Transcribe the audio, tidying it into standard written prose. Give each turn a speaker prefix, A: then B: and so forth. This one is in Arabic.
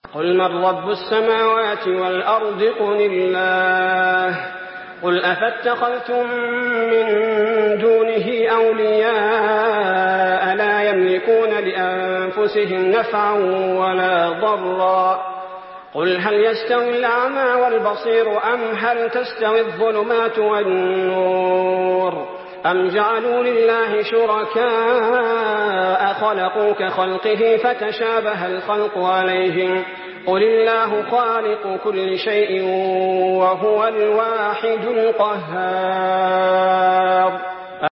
A: قل من رب السماوات والأرض قل الله قل أفاتخذتم من دونه أولياء لا يملكون لأنفسهم نفعا ولا ضرا قل هل يستوي الأعمى والبصير أم هل تستوي الظلمات والنور أم جعلوا لله شركاء خلقوا كخلقه فتشابه الخلق عليهم قل الله خالق كل شيء وهو الواحد القهار.